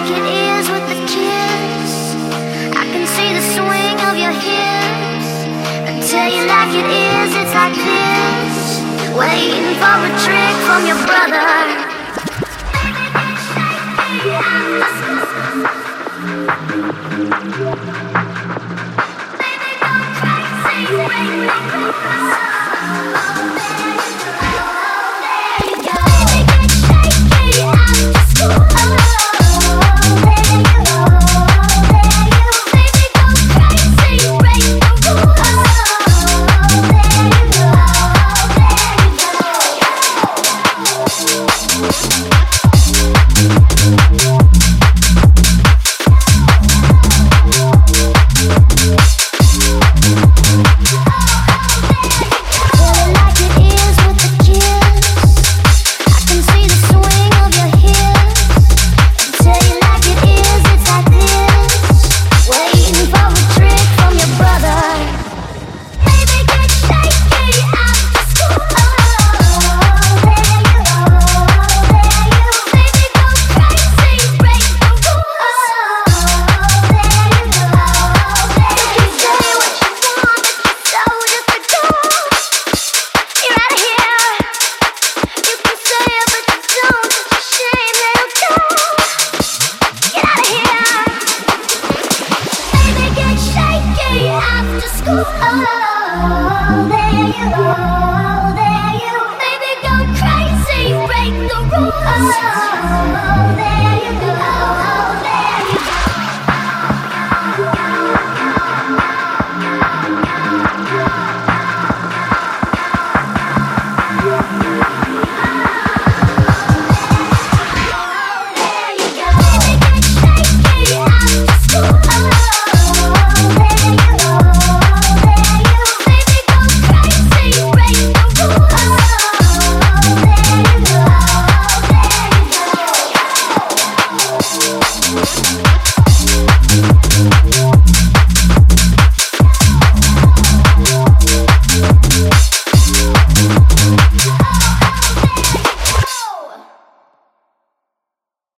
like it is with the kiss. I can see the swing of your hips. I tell you like it is, it's like this. Waiting for a trick from your brother. Oh, there you go.